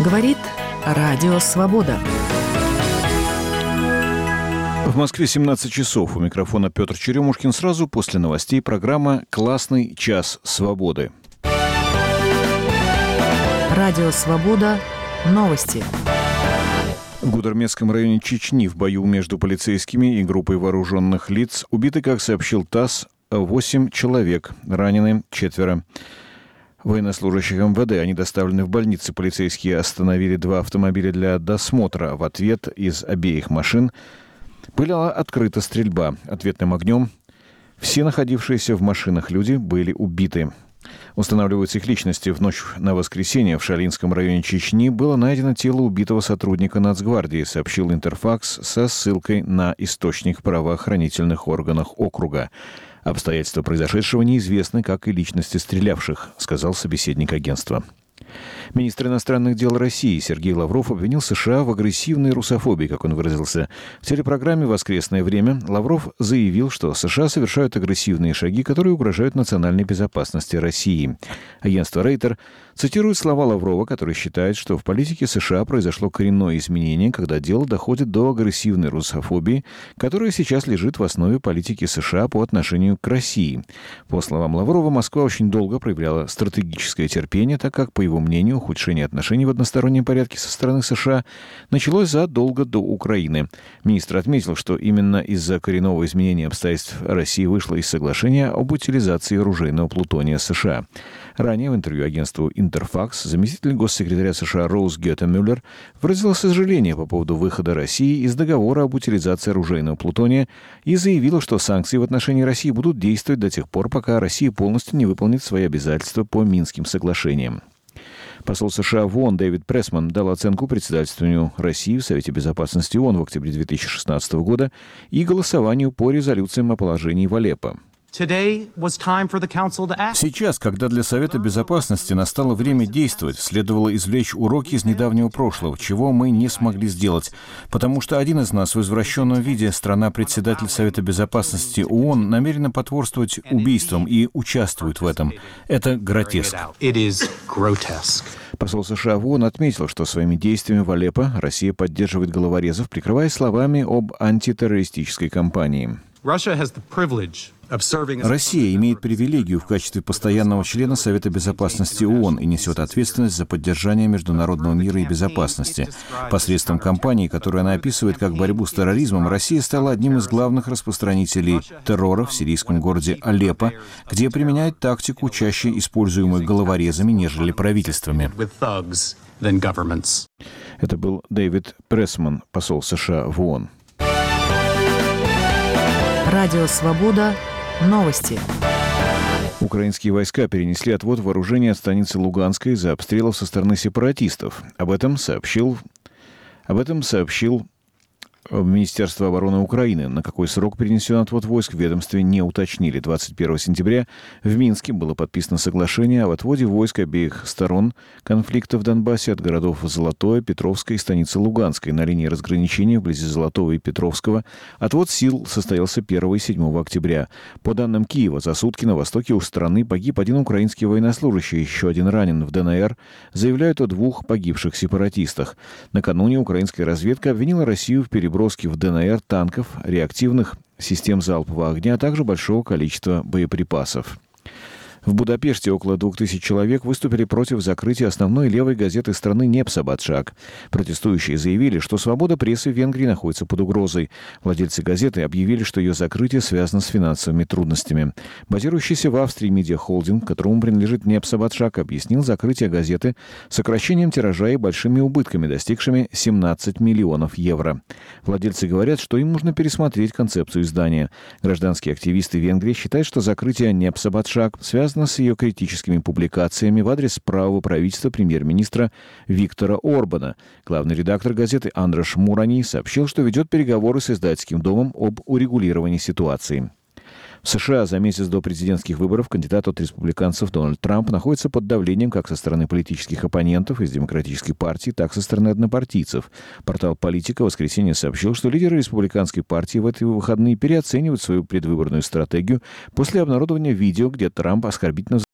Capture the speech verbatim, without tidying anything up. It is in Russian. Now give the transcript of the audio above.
Говорит Радио Свобода. В Москве семнадцать часов. У микрофона Петр Черемушкин. Сразу после новостей программа «Классный час свободы». Радио Свобода. Новости. В Гудермесском районе Чечни в бою между полицейскими и группой вооруженных лиц убиты, как сообщил ТАСС, восемь человек, ранены четверо. Военнослужащих МВД, они доставлены в больницы. Полицейские остановили два автомобиля для досмотра. В ответ из обеих машин была открыта стрельба. Ответным огнем все находившиеся в машинах люди были убиты. Устанавливаются их личности. В ночь на воскресенье в Шалинском районе Чечни было найдено тело убитого сотрудника Нацгвардии, сообщил Интерфакс со ссылкой на источник в правоохранительных органах округа. Обстоятельства произошедшего неизвестны, как и личности стрелявших, сказал собеседник агентства. Министр иностранных дел России Сергей Лавров обвинил США в агрессивной русофобии, как он выразился. В телепрограмме «Воскресное время» Лавров заявил, что США совершают агрессивные шаги, которые угрожают национальной безопасности России. Агентство Рейтер цитирует слова Лаврова, который считает, что в политике США произошло коренное изменение, когда дело доходит до агрессивной русофобии, которая сейчас лежит в основе политики США по отношению к России. По словам Лаврова, Москва очень долго проявляла стратегическое терпение, так как, по его мнению, ухудшение отношений в одностороннем порядке со стороны США началось задолго до Украины. Министр отметил, что именно из-за коренного изменения обстоятельств Россия вышла из соглашения об утилизации оружейного плутония США. Ранее в интервью агентству Интерфакс заместитель госсекретаря США Роуз Гетте Мюллер выразила сожаление по поводу выхода России из договора об утилизации оружейного плутония и заявила, что санкции в отношении России будут действовать до тех пор, пока Россия полностью не выполнит свои обязательства по Минским соглашениям. Посол США в ООН Дэвид Прессман дал оценку председательствованию России в Совете Безопасности ООН в октябре две тысячи шестнадцатого года и голосованию по резолюциям о положении в Алеппо. Сейчас, когда для Совета Безопасности настало время действовать, следовало извлечь уроки из недавнего прошлого, чего мы не смогли сделать, потому что один из нас в извращенном виде, страна-председатель Совета Безопасности ООН, намерена потворствовать убийствам и участвует в этом. Это гротеск. Посол США в ООН отметил, что своими действиями в Алеппо Россия поддерживает головорезов, прикрываясь словами об антитеррористической кампании. Россия имеет привилегию в качестве постоянного члена Совета Безопасности ООН и несет ответственность за поддержание международного мира и безопасности. Посредством кампании, которую она описывает как борьбу с терроризмом, Россия стала одним из главных распространителей террора в сирийском городе Алеппо, где применяет тактику, чаще используемую головорезами, нежели правительствами. Это был Дэвид Прессман, посол США в ООН. Радио Свобода. Новости. Украинские войска перенесли отвод вооружения от станицы Луганской из-за обстрелов со стороны сепаратистов. Об этом сообщил, об этом сообщил Министерство обороны Украины. На какой срок перенесен отвод войск, в ведомстве не уточнили. двадцать первого сентября в Минске было подписано соглашение об отводе войск обеих сторон конфликта в Донбассе от городов Золотое, Петровское и станицы Луганской. На линии разграничения вблизи Золотого и Петровского отвод сил состоялся первого и седьмого октября. По данным Киева, за сутки на востоке у страны погиб один украинский военнослужащий, еще один ранен. В ДНР заявляют о двух погибших сепаратистах. Накануне украинская разведка обвинила Россию в переброске Броски в ДНР танков, реактивных систем залпового огня, а также большого количества боеприпасов. В Будапеште около двух тысяч человек выступили против закрытия основной левой газеты страны «Непсабадшак». Протестующие заявили, что свобода прессы в Венгрии находится под угрозой. Владельцы газеты объявили, что ее закрытие связано с финансовыми трудностями. Базирующийся в Австрии медиахолдинг, которому принадлежит «Непсабадшак», объяснил закрытие газеты сокращением тиража и большими убытками, достигшими семнадцать миллионов евро. Владельцы говорят, что им нужно пересмотреть концепцию издания. Гражданские активисты Венгрии считают, что закрытие «Непсабадшак» связано с ее критическими публикациями в адрес правого правительства премьер-министра Виктора Орбана. Главный редактор газеты Андраш Мурани сообщил, что ведет переговоры с издательским домом об урегулировании ситуации. В США за месяц до президентских выборов кандидат от республиканцев Дональд Трамп находится под давлением как со стороны политических оппонентов из Демократической партии, так и со стороны однопартийцев. Портал «Политика» в воскресенье сообщил, что лидеры республиканской партии в эти выходные переоценивают свою предвыборную стратегию после обнародования видео, где Трамп оскорбительно